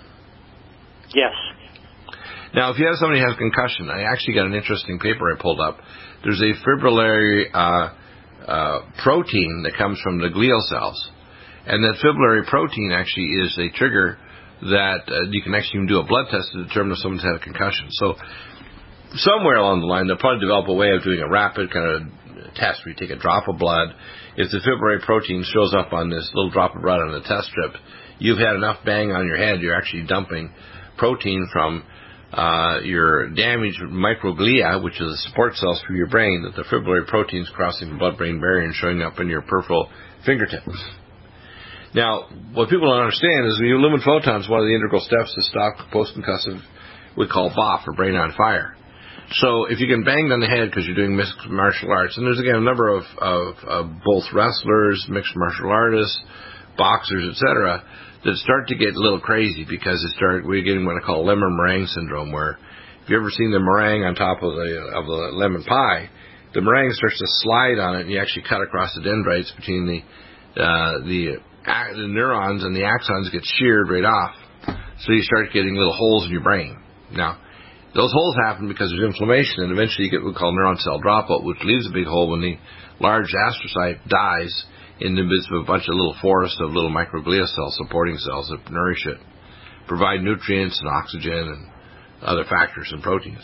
Speaker 18: Yes.
Speaker 2: Now, if you have somebody who has concussion, I actually got an interesting paper I pulled up. There's a fibrillary uh, uh, protein that comes from the glial cells. And that fibrillary protein actually is a trigger that uh, you can actually even do a blood test to determine if someone's had a concussion. So somewhere along the line, they'll probably develop a way of doing a rapid kind of test where you take a drop of blood. If the fibrillary protein shows up on this little drop of blood on the test strip, you've had enough bang on your head, you're actually dumping protein from Uh, your damaged microglia, which is the support cells for your brain, that the fibrillary proteins crossing the blood-brain barrier and showing up in your peripheral fingertips. Now, what people don't understand is when you lumen photons, one of the integral steps to stop post-concussive, we call B O F, or brain on fire. So if you get banged on the head because you're doing mixed martial arts, and there's again a number of, of, of both wrestlers, mixed martial artists, boxers, et cetera, that start to get a little crazy because it start we're getting what I call lemon meringue syndrome, where if you've ever seen the meringue on top of the of the lemon pie, the meringue starts to slide on it, and you actually cut across the dendrites between the uh, the, uh, the neurons, and the axons get sheared right off. So you start getting little holes in your brain. Now, those holes happen because there's inflammation, and eventually you get what we call neuron cell dropout, which leaves a big hole when the large astrocyte dies in the midst of a bunch of little forests of little microglia cells, supporting cells that nourish it, provide nutrients and oxygen and other factors and proteins.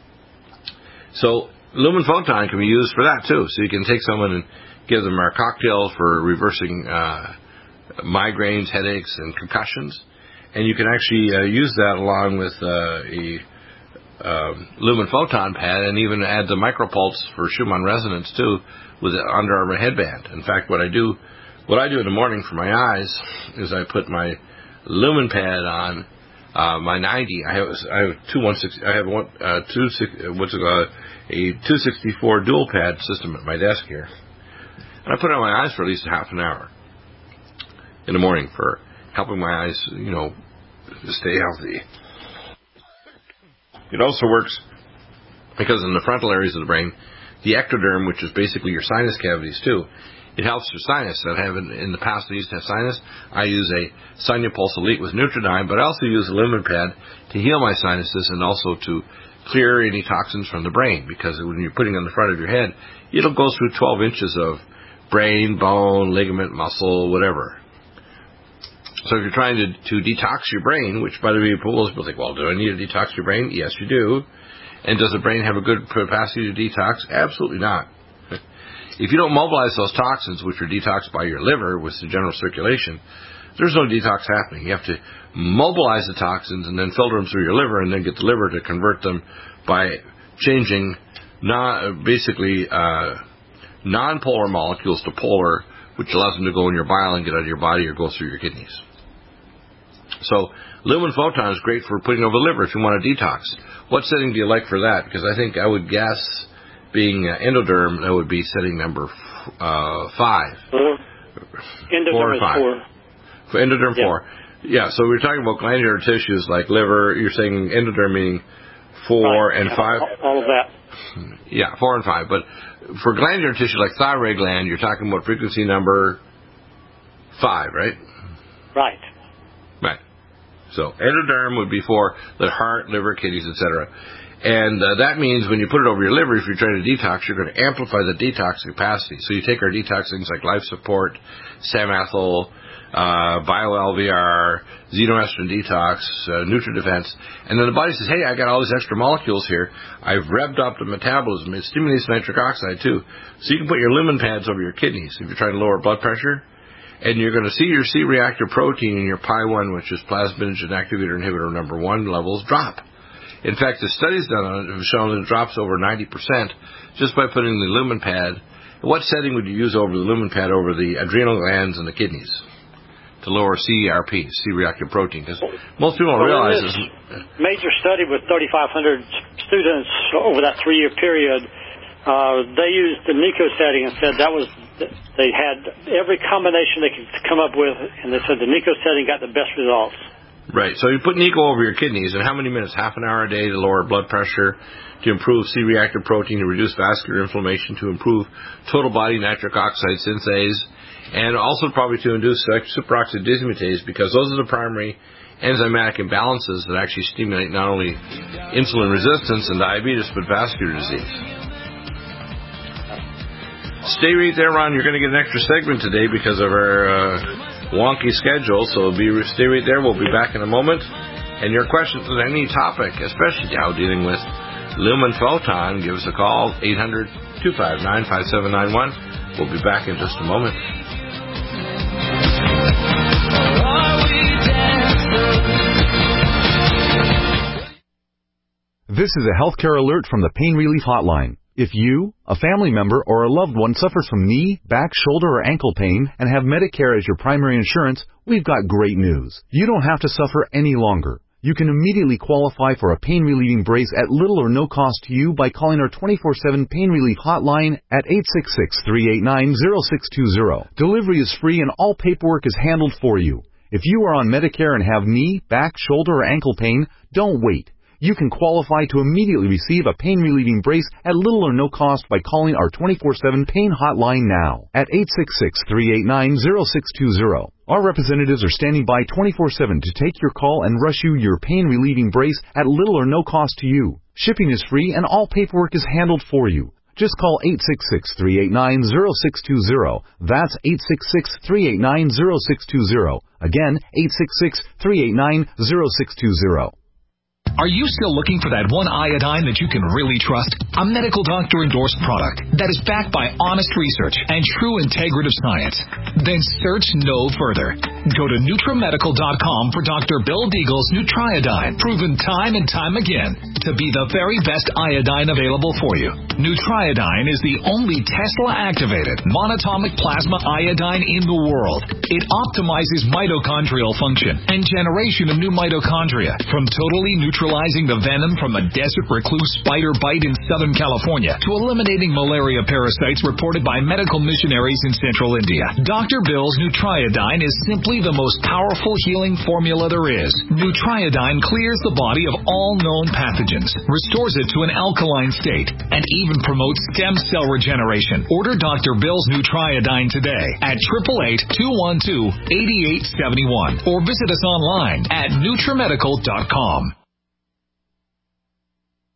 Speaker 2: So lumen photon can be used for that too. So you can take someone and give them our cocktail for reversing uh, migraines, headaches, and concussions, and you can actually uh, use that along with uh, a um, lumen photon pad, and even add the micropulse for Schumann resonance too, with an Under Armour headband. In fact, what I do, what I do in the morning for my eyes is I put my lumen pad on uh, my ninety. I have I have two one six. I have one uh, two six. What's it called? A two sixty four dual pad system at my desk here, and I put it on my eyes for at least a half an hour in the morning for helping my eyes, you know, stay healthy. It also works because in the frontal areas of the brain, the ectoderm, which is basically your sinus cavities too, it helps your sinus. I have in, in the past I used to have sinus. I use a Sinupulse Elite with Nutridyne, but I also use a lumen pad to heal my sinuses and also to clear any toxins from the brain, because when you're putting it on the front of your head, it'll go through twelve inches of brain, bone, ligament, muscle, whatever. So if you're trying to, to detox your brain, which by the way, people think, well, do I need to detox your brain? Yes, you do. And does the brain have a good capacity to detox? Absolutely not. If you don't mobilize those toxins, which are detoxed by your liver with the general circulation, there's no detox happening. You have to mobilize the toxins and then filter them through your liver and then get the liver to convert them by changing non, basically uh, non-polar molecules to polar, which allows them to go in your bile and get out of your body or go through your kidneys. So Lumen Photon is great for putting over the liver if you want to detox. What setting do you like for that? Because I think I would guess, being uh, endoderm, that would be setting number uh, five.
Speaker 18: Four. Endoderm
Speaker 2: four
Speaker 18: is
Speaker 2: five.
Speaker 18: four.
Speaker 2: For endoderm
Speaker 18: Yeah.
Speaker 2: four. Yeah, so we're talking about glandular tissues like liver. You're saying endoderm meaning four
Speaker 18: Right.
Speaker 2: and
Speaker 18: Yeah,
Speaker 2: five.
Speaker 18: All, all of that.
Speaker 2: Yeah, four and five. But for glandular tissue like thyroid gland, you're talking about frequency number five, right?
Speaker 18: Right.
Speaker 2: Right. So endoderm would be for the heart, liver, kidneys, et cetera. And uh, that means when you put it over your liver, if you're trying to detox, you're going to amplify the detox capacity. So you take our detox things like life support, Samethyl, uh, bio-L V R, xenoestrogen detox, uh, NutriDefense, and then the body says, hey, I got all these extra molecules here. I've revved up the metabolism. It stimulates nitric oxide too. So you can put your lumen pads over your kidneys if you're trying to lower blood pressure. And you're going to see your C-reactive protein in your P I one, which is plasminogen activator inhibitor number one, levels drop. In fact, the studies done on it have shown that it drops over ninety percent just by putting the lumen pad. What setting would you use over the lumen pad over the adrenal glands and the kidneys to lower C R P, C-reactive protein? Because most people don't
Speaker 18: Well,
Speaker 2: realize
Speaker 18: in
Speaker 2: this.
Speaker 18: this major study with thirty-five hundred students over that three-year period, uh, they used the NICO setting and said that was, they had every combination they could come up with, and they said the NICO setting got the best results.
Speaker 2: Right, so you put Nico over your kidneys, and how many minutes? Half an hour a day to lower blood pressure, to improve C-reactive protein, to reduce vascular inflammation, to improve total body nitric oxide synthase, and also probably to induce superoxide dismutase, because those are the primary enzymatic imbalances that actually stimulate not only insulin resistance and diabetes, but vascular disease. Stay right there, Ron. You're going to get an extra segment today because of our uh, wonky schedule, so be stay right there. We'll be back in a moment. And your questions on any topic, especially now dealing with Lumen Photon, give us a call, eight hundred, two five nine, five seven nine one. We'll be back in just a moment.
Speaker 19: This is a healthcare alert from the Pain Relief Hotline. If you, a family member, or a loved one suffers from knee, back, shoulder, or ankle pain and have Medicare as your primary insurance, we've got great news. You don't have to suffer any longer. You can immediately qualify for a pain-relieving brace at little or no cost to you by calling our twenty-four seven Pain Relief Hotline at eight six six, three eight nine, zero six two zero. Delivery is free and all paperwork is handled for you. If you are on Medicare and have knee, back, shoulder, or ankle pain, don't wait. You can qualify to immediately receive a pain-relieving brace at little or no cost by calling our twenty-four seven Pain Hotline now at eight six six, three eight nine, zero six two zero. Our representatives are standing by twenty-four seven to take your call and rush you your pain-relieving brace at little or no cost to you. Shipping is free and all paperwork is handled for you. Just call eight six six, three eight nine, zero six two zero. That's eight six six, three eight nine, zero six two zero. Again, eight six six, three eight nine, zero six two zero.
Speaker 4: Are you still looking for that one iodine that you can really trust? A medical doctor endorsed product that is backed by honest research and true integrative science? Then search no further. Go to NutriMedical dot com for Doctor Bill Deagle's Nutriodine, proven time and time again to be the very best iodine available for you. Nutriodine is the only Tesla-activated monatomic plasma iodine in the world. It optimizes mitochondrial function and generation of new mitochondria, from totally neutralizing the venom from a desert recluse spider bite in Southern California to eliminating malaria parasites reported by medical missionaries in central India. Doctor Bill's Nutriodine is simply the most powerful healing formula there is. Nutriodine clears the body of all known pathogens, restores it to an alkaline state, and even promotes stem cell regeneration. Order Doctor Bill's Nutriodine today at eight eight eight, two one two, eight eight seven one or visit us online at NutriMedical dot com.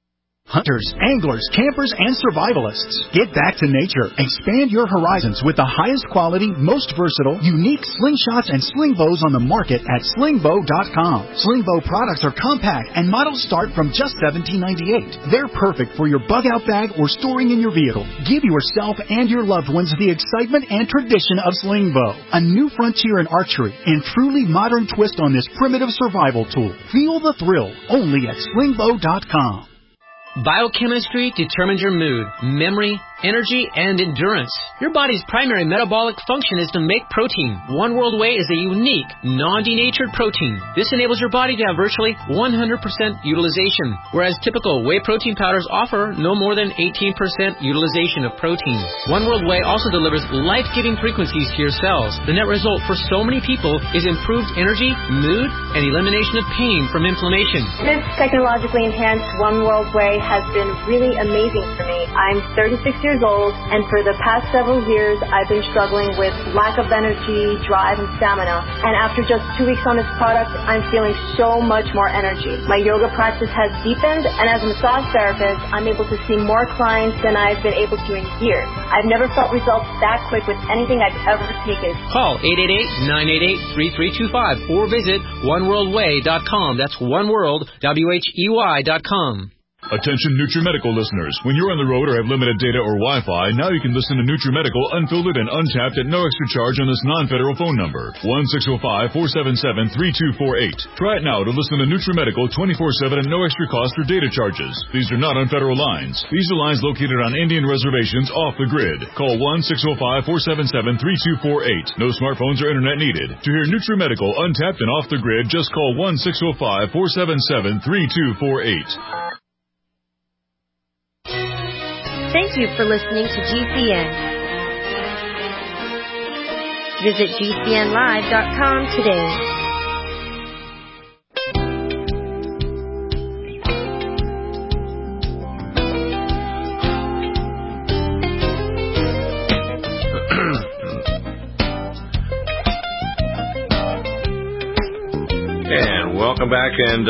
Speaker 6: Hunters, anglers, campers, and survivalists. Get back to nature. Expand your horizons with the highest quality, most versatile, unique slingshots and sling bows on the market at sling bow dot com. Sling bow products are compact and models start from just seventeen ninety-eight. They're perfect for your bug-out bag or storing in your vehicle. Give yourself and your loved ones the excitement and tradition of sling bow. A new frontier in archery and truly modern twist on this primitive survival tool. Feel the thrill only at sling bow dot com.
Speaker 20: Biochemistry determines your mood, memory, energy, and endurance. Your body's primary metabolic function is to make protein. One World Whey is a unique, non-denatured protein. This enables your body to have virtually one hundred percent utilization, whereas typical whey protein powders offer no more than eighteen percent utilization of protein. One World Whey also delivers life-giving frequencies to your cells. The net result for so many people is improved energy, mood, and elimination of pain from inflammation.
Speaker 21: This technologically enhanced One World Whey has been really amazing for me. I'm thirty-six years old, and for the past several years, I've been struggling with lack of energy, drive, and stamina. And after just two weeks on this product, I'm feeling so much more energy. My yoga practice has deepened, and as a massage therapist, I'm able to see more clients than I've been able to in years. I've never felt results that quick with anything I've ever taken.
Speaker 20: Call eight eight eight, nine eight eight, three three two five or visit one world way dot com. That's oneworld, W H E Y dot com.
Speaker 22: Attention NutriMedical listeners. When you're on the road or have limited data or Wi-Fi, now you can listen to NutriMedical unfiltered and untapped at no extra charge on this non-federal phone number, one six zero five, four seven seven, three two four eight. Try it now to listen to NutriMedical twenty-four seven at no extra cost or data charges. These are not on federal lines. These are lines located on Indian reservations off the grid. Call one six zero five, four seven seven, three two four eight. No smartphones or internet needed. To hear NutriMedical untapped and off the grid, just call one six zero five, four seven seven, three two four eight.
Speaker 11: Thank you for listening to G C N. Visit G C N live dot com today.
Speaker 2: And welcome back, and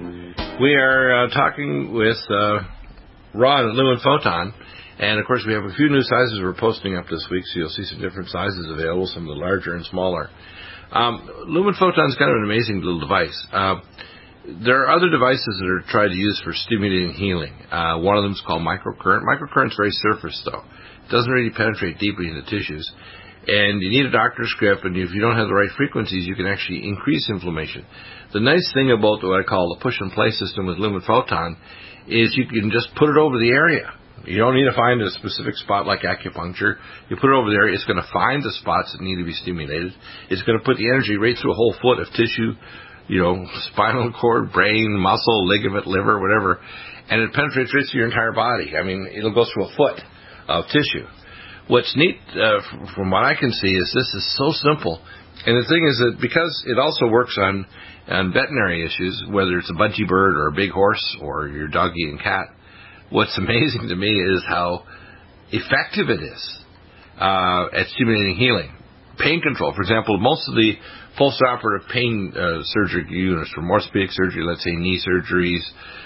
Speaker 2: uh, we are uh, talking with uh, Ron at Lumen Photon. And, of course, we have a few new sizes we're posting up this week, so you'll see some different sizes available, some of the larger and smaller. Um, Lumen Photon is kind of an amazing little device. Uh, there are other devices that are tried to use for stimulating healing. Uh, one of them is called microcurrent. Microcurrent's very surface, though. It doesn't really penetrate deeply into tissues. And you need a doctor's script, and if you don't have the right frequencies, you can actually increase inflammation. The nice thing about what I call the push-and-play system with Lumen Photon is you can just put it over the area. You don't need to find a specific spot like acupuncture. You put it over there, it's going to find the spots that need to be stimulated. It's going to put the energy right through a whole foot of tissue, you know, spinal cord, brain, muscle, ligament, liver, whatever, and it penetrates right through your entire body. I mean, it'll go through a foot of tissue. What's neat, uh, from what I can see, is this is so simple. And the thing is that because it also works on, on veterinary issues, whether it's a budgie bird or a big horse or your doggy and cat, what's amazing to me is how effective it is uh, at stimulating healing. Pain control, for example, most of the post-operative pain uh, surgery units, from orthopedic surgery, let's say knee surgeries,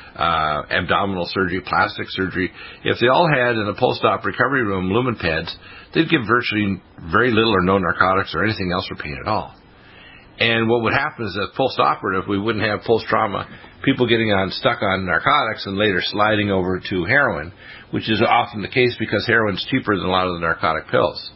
Speaker 2: uh, abdominal surgery, plastic surgery, if they all had in a post-op recovery room lumen pads, they'd give virtually very little or no narcotics or anything else for pain at all. And what would happen is that post-operative, we wouldn't have post-trauma people getting on stuck on narcotics and later sliding over to heroin, which is often the case because heroin's cheaper than a lot of the narcotic pills.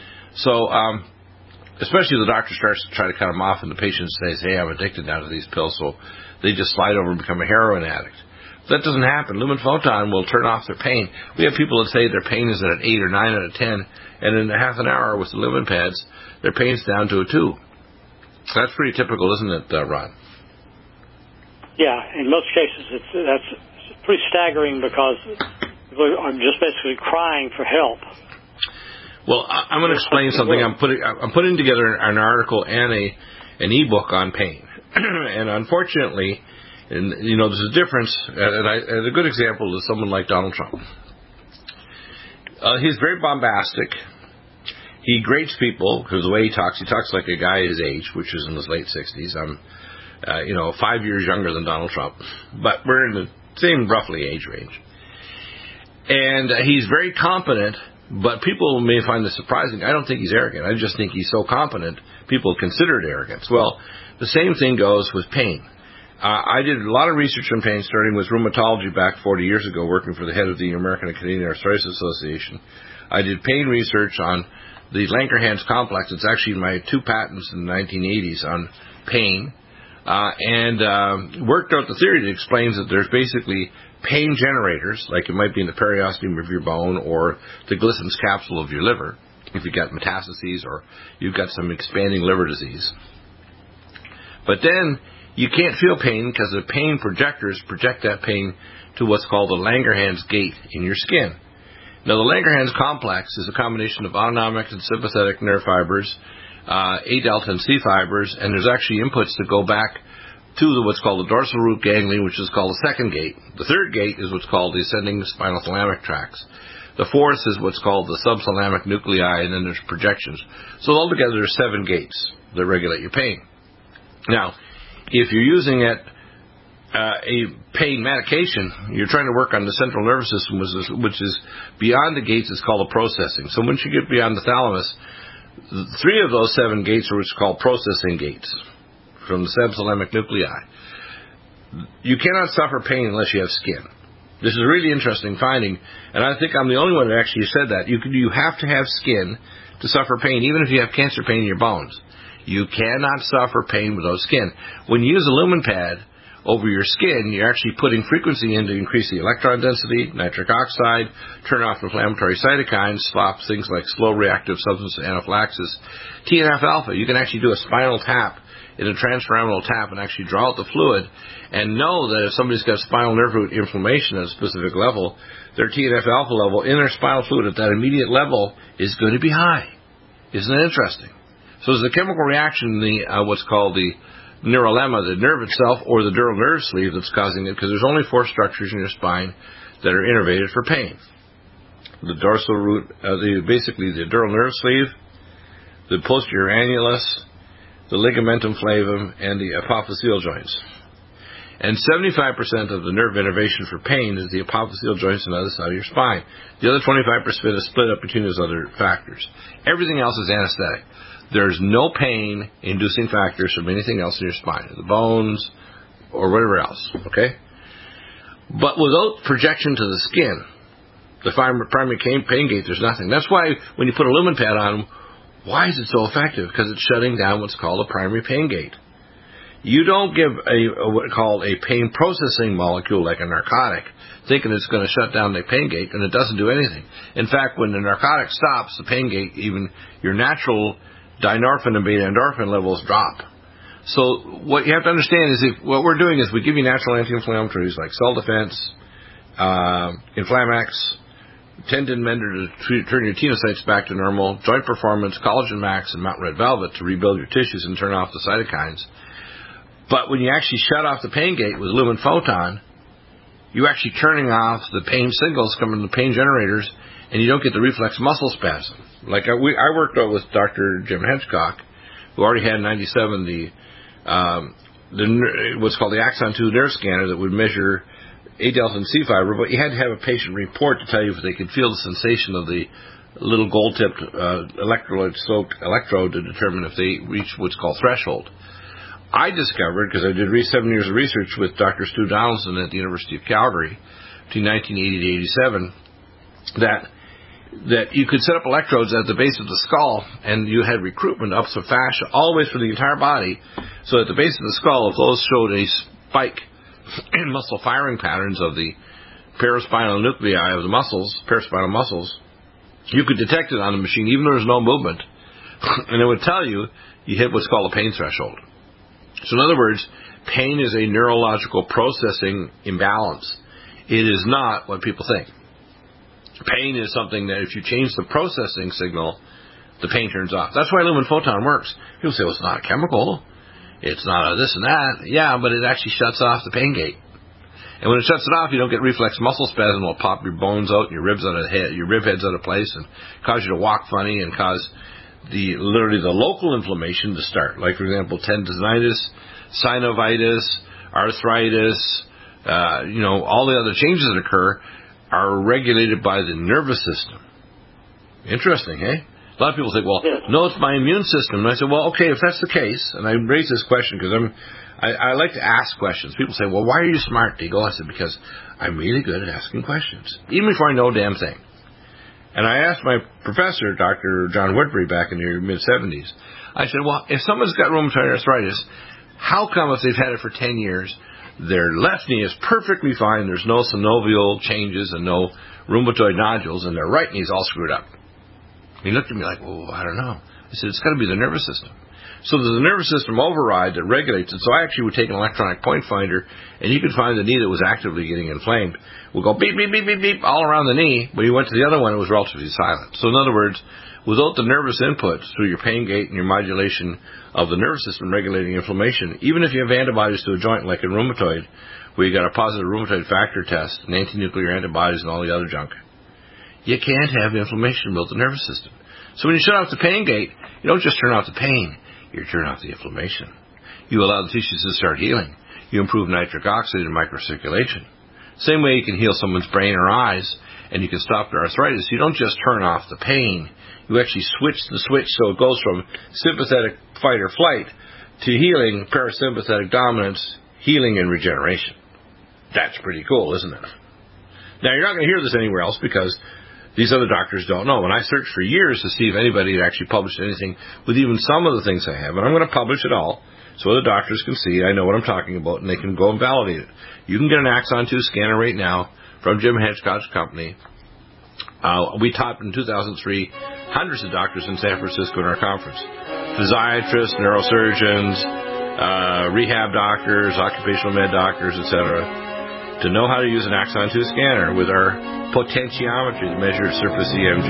Speaker 2: So, um, especially if the doctor starts to try to cut them off and the patient says, hey, I'm addicted now to these pills, so they just slide over and become a heroin addict. That doesn't happen. Lumen Photon will turn off their pain. We have people that say their pain is at an eight or nine out of ten, and in a half an hour with the lumen pads, their pain's down to a two. That's pretty typical, isn't it, uh, Ron?
Speaker 18: Yeah, in most cases, it's that's pretty staggering because I'm just basically crying for help.
Speaker 2: Well, I, I'm going to explain something. I'm putting I'm putting together an article and a an ebook on pain, and unfortunately, and you know, there's a difference. And, I, and a good example is someone like Donald Trump. Uh, he's very bombastic. He grades people because the way he talks, he talks like a guy his age, which is in his late sixties. I'm, uh, you know, five years younger than Donald Trump, but we're in the same roughly age range. And uh, he's very competent, but people may find this surprising. I don't think he's arrogant. I just think he's so competent, people consider it arrogance. Well, the same thing goes with pain. Uh, I did a lot of research on pain, starting with rheumatology back forty years ago, working for the head of the American and Canadian Arthritis Association. I did pain research on the Langerhans complex. It's actually my two patents in the nineteen eighties on pain, uh, and uh, worked out the theory that explains that there's basically pain generators, like it might be in the periosteum of your bone or the Glisson's capsule of your liver, if you've got metastases or you've got some expanding liver disease. But then you can't feel pain because the pain projectors project that pain to what's called the Langerhans gate in your skin. Now, the Langerhans complex is a combination of autonomic and sympathetic nerve fibers, uh, A delta and C fibers, and there's actually inputs that go back to the, what's called the dorsal root ganglion, which is called the second gate. The third gate is what's called the ascending spinal thalamic tracts. The fourth is what's called the subthalamic nuclei, and then there's projections. So altogether, there's seven gates that regulate your pain. Now, if you're using it, uh, a pain medication, you're trying to work on the central nervous system, which is, which is beyond the gates. It's called the processing. So once you get beyond the thalamus, three of those seven gates are what's called processing gates from the subthalamic nuclei. You cannot suffer pain unless you have skin. This is a really interesting finding, and I think I'm the only one that actually said that. You, you have to have skin to suffer pain, even if you have cancer pain in your bones. You cannot suffer pain without skin. When you use a lumen pad over your skin, you're actually putting frequency in to increase the electron density, nitric oxide, turn off inflammatory cytokines, stop things like slow reactive substance anaphylaxis. T N F alpha, you can actually do a spinal tap in a transforaminal tap and actually draw out the fluid and know that if somebody's got spinal nerve root inflammation at a specific level, their T N F alpha level in their spinal fluid at that immediate level is going to be high. Isn't it interesting? So there's a chemical reaction in the, uh, what's called the neurolemma, the nerve itself, or the dural nerve sleeve that's causing it, because there's only four structures in your spine that are innervated for pain. The dorsal root, uh, the, basically the dural nerve sleeve, the posterior annulus, the ligamentum flavum, and the apophyseal joints. And seventy-five percent of the nerve innervation for pain is the apophyseal joints on the other side of your spine. The other twenty-five percent is split up between those other factors. Everything else is anesthetic. There's no pain-inducing factors from anything else in your spine, the bones, or whatever else, okay? But without projection to the skin, the primary pain gate, there's nothing. That's why when you put a lumen pad on them, why is it so effective? Because it's shutting down what's called a primary pain gate. You don't give a, a what called a pain processing molecule like a narcotic, thinking it's going to shut down the pain gate, and it doesn't do anything. In fact, when the narcotic stops, the pain gate, even your natural dynorphin and beta endorphin levels drop. So what you have to understand is if what we're doing is we give you natural anti-inflammatories like Cell Defense, uh, Inflamax, Tendon Mender to t- turn your tenocytes back to normal, Joint Performance, Collagen Max, and Mountain Red Velvet to rebuild your tissues and turn off the cytokines. But when you actually shut off the pain gate with lumen photon, you're actually turning off the pain signals coming from the pain generators, and you don't get the reflex muscle spasm. Like I, we, I worked out with Doctor Jim Hedgecock, who already had in ninety-seven the, um, the what's called the Axon two nerve scanner that would measure A delta and C fiber, but you had to have a patient report to tell you if they could feel the sensation of the little gold-tipped uh, electrolyte-soaked electrode to determine if they reach what's called threshold. I discovered, because I did re- seven years of research with Doctor Stu Donaldson at the University of Calgary between nineteen eighty to eighty-seven, that that you could set up electrodes at the base of the skull, and you had recruitment up to fascia all the way through the entire body. So at the base of the skull, if those showed a spike in muscle firing patterns of the paraspinal nuclei of the muscles, paraspinal muscles, you could detect it on the machine, even though there's no movement, and it would tell you you hit what's called a pain threshold. So in other words, pain is a neurological processing imbalance. It is not what people think. Pain is something that if you change the processing signal, the pain turns off. That's why lumen photon works. People say, well, it's not a chemical. It's not a this and that. Yeah, but it actually shuts off the pain gate. And when it shuts it off, you don't get reflex muscle spasm. It will pop your bones out and your ribs out of head, your rib heads out of place, and cause you to walk funny and cause the literally the local inflammation to start. Like, for example, tendinitis, synovitis, arthritis, uh, you know, all the other changes that occur are regulated by the nervous system. Interesting, eh? A lot of people think, well, no, it's my immune system. And I said, well, okay, if that's the case, and I raise this question because I'm, I, I like to ask questions. People say, well, why are you smart, Deagle? I said, because I'm really good at asking questions, even before I know a damn thing. And I asked my professor, Doctor John Woodbury, back in the mid-seventies, I said, well, if someone's got rheumatoid arthritis, how come if they've had it for ten years, their left knee is perfectly fine, there's no synovial changes and no rheumatoid nodules, and their right knee is all screwed up? He looked at me like, well, I don't know. I said, it's got to be the nervous system. So there's a nervous system override that regulates it. So I actually would take an electronic point finder, and you could find the knee that was actively getting inflamed. We'll go beep, beep, beep, beep, beep all around the knee. When you went to the other one, it was relatively silent. So in other words, without the nervous input through your pain gate and your modulation of the nervous system regulating inflammation, even if you have antibodies to a joint like in rheumatoid, where you got a positive rheumatoid factor test and anti-nuclear antibodies and all the other junk, you can't have inflammation built in the nervous system. So when you shut off the pain gate, you don't just turn off the pain, you turn off the inflammation. You allow the tissues to start healing. You improve nitric oxide and microcirculation. Same way you can heal someone's brain or eyes, and you can stop their arthritis. You don't just turn off the pain. You actually switch the switch so it goes from sympathetic fight or flight to healing, parasympathetic dominance, healing and regeneration. That's pretty cool, isn't it? Now, you're not going to hear this anywhere else because these other doctors don't know. And I searched for years to see if anybody had actually published anything with even some of the things I have. And I'm going to publish it all so other doctors can see I know what I'm talking about and they can go and validate it. You can get an Axon two scanner right now from Jim Hedgecock's company. Uh, we taught in two thousand three hundreds of doctors in San Francisco in our conference. Physiatrists, neurosurgeons, uh, rehab doctors, occupational med doctors, et cetera, to know how to use an Axon two scanner with our potentiometry to measure surface E M G.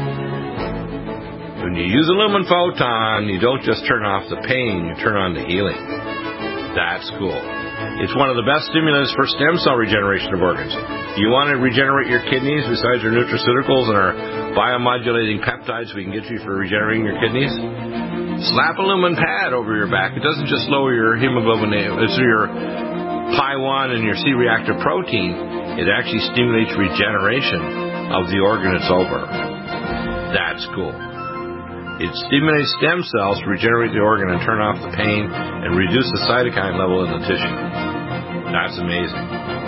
Speaker 2: When you use a lumen photon, you don't just turn off the pain, you turn on the healing. That's cool. It's one of the best stimulants for stem cell regeneration of organs. You want to regenerate your kidneys besides your nutraceuticals and our biomodulating peptides we can get you for regenerating your kidneys? Slap a lumen pad over your back. It doesn't just lower your hemoglobin, it's your P I one and your C-reactive protein. It actually stimulates regeneration of the organ it's over. That's cool. It stimulates stem cells to regenerate the organ and turn off the pain and reduce the cytokine level in the tissue. That's amazing.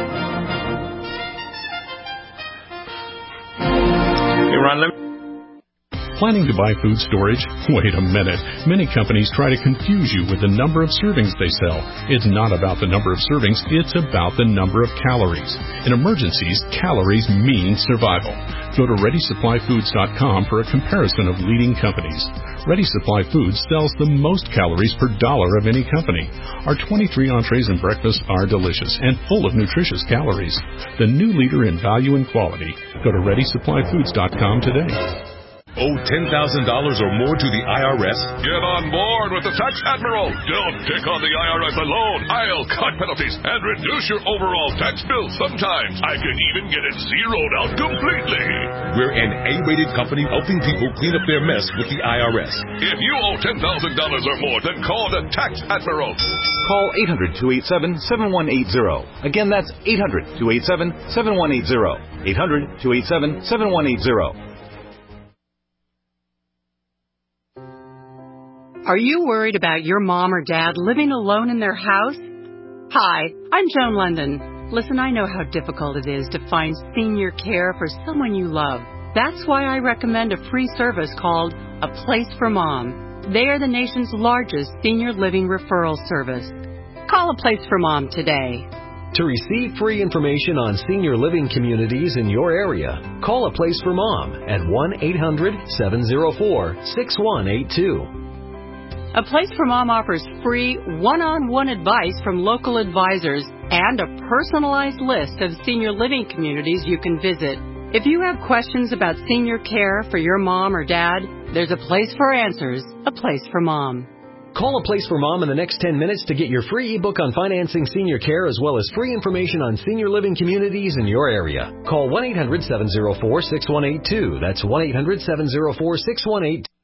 Speaker 2: Hey, Ron, let me...
Speaker 1: Planning to buy food storage? Wait a minute. Many companies try to confuse you with the number of servings they sell. It's not about the number of servings, it's about the number of calories. In emergencies, calories mean survival. Go to ready supply foods dot com for a comparison of leading companies. Ready Supply Foods sells the most calories per dollar of any company. Our twenty-three entrees and breakfasts are delicious and full of nutritious calories. The new leader in value and quality. Go to ready supply foods dot com today.
Speaker 5: Owe ten thousand dollars or more to the I R S?
Speaker 15: Get on board with the Tax Admiral. Don't take on the I R S alone. I'll cut penalties and reduce your overall tax bill. Sometimes I can even get it zeroed out completely.
Speaker 5: We're an A-rated company helping people clean up their mess with the I R S.
Speaker 15: If you owe ten thousand dollars or more, then call the Tax Admiral.
Speaker 19: Call eight hundred, two eight seven, seven one eight zero. Again, that's eight hundred, two eight seven, seven one eight zero. eight hundred, two eight seven, seven one eight zero.
Speaker 13: Are you worried about your mom or dad living alone in their house? Hi, I'm Joan London. Listen, I know how difficult it is to find senior care for someone you love. That's why I recommend a free service called A Place for Mom. They are the nation's largest senior living referral service. Call A Place for Mom today.
Speaker 23: To receive free information on senior living communities in your area, call A Place for Mom at one eight hundred, seven oh four, six one eight two.
Speaker 13: A Place for Mom offers free one-on-one advice from local advisors and a personalized list of senior living communities you can visit. If you have questions about senior care for your mom or dad, there's a place for answers, A Place for Mom.
Speaker 23: Call A Place for Mom in the next ten minutes to get your free ebook on financing senior care as well as free information on senior living communities in your area. Call one eight hundred, seven oh four, six one eight two. That's one eight hundred, seven oh four, six one eight two.